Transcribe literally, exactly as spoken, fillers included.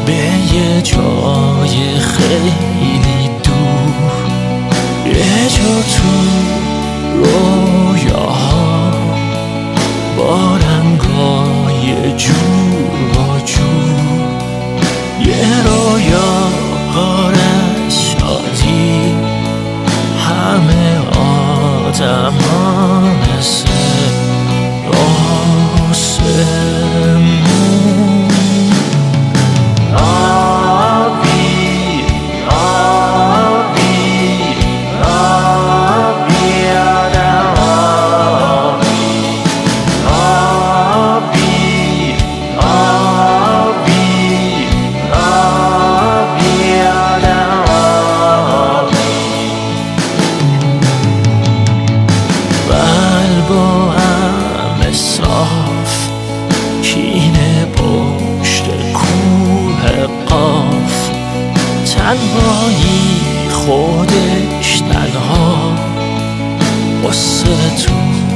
به یه جای خیلی دور، یه جا تو رویاها با رنگای جور و جور، یه رویا پر از شادی، همه آدم ها مثل آسمون. آبی آبی آبی آدم آبی آبی آبی آبی آدم آبی. قلبا همه صاف، کینه پشت کوه قاف، تنهایی خودش تنها، قصه تو